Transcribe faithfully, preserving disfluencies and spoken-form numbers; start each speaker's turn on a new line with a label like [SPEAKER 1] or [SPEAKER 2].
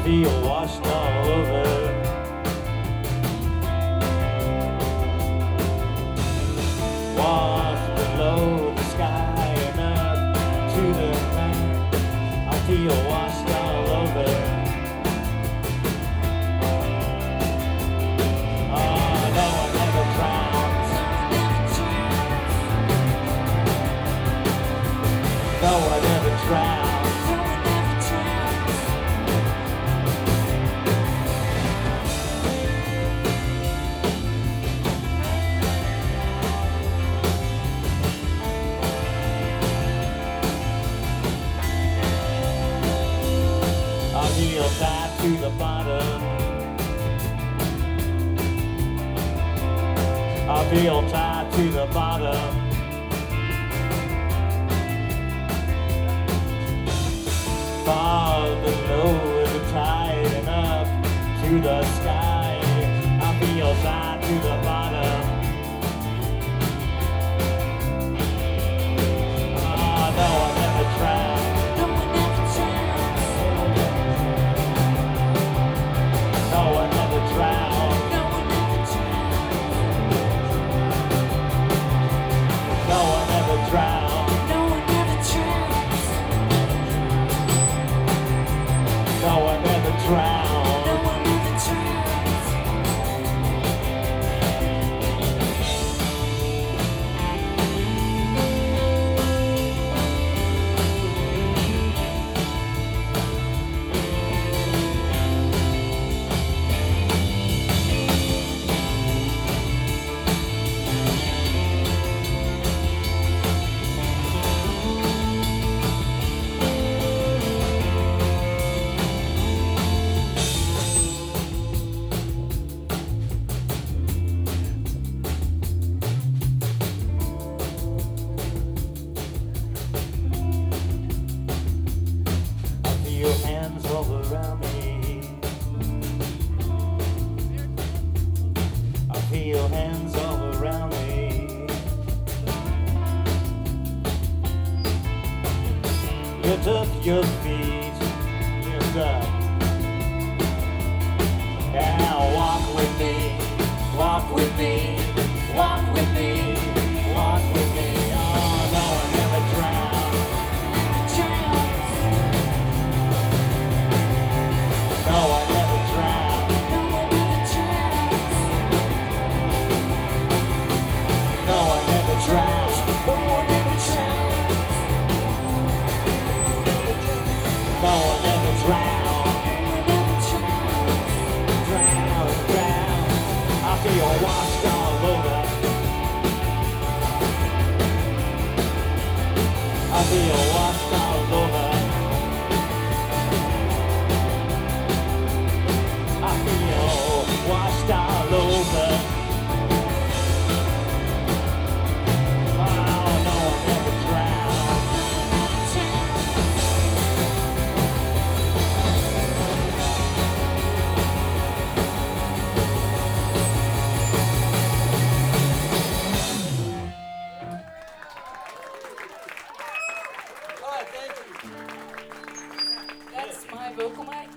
[SPEAKER 1] feel washed all over. Washed below the sky and up to the ground. I feel washed all over. Oh, no one ever drowns. No one ever drowns. I feel tied to the bottom. I feel tied to the bottom. Far below the tide and up to the sky. I feel tied to the bottom. Oh, no one ever drowns. No one ever drowns. No one ever drowns. No one ever drowns. Your hands all around me. I feel hands all around me. Lift up your feet, lift up. Yeah, walk with me, walk with me, walk with me, walk with me. Oh, no one ever drowns. No one ever drowns. No one ever drowns. No one ever drowns. No one ever drowns. Drown, drown. I feel washed all over. I feel washed all over. I feel washed all over. Oh, no one ever drowns.
[SPEAKER 2] That's my vocal mic.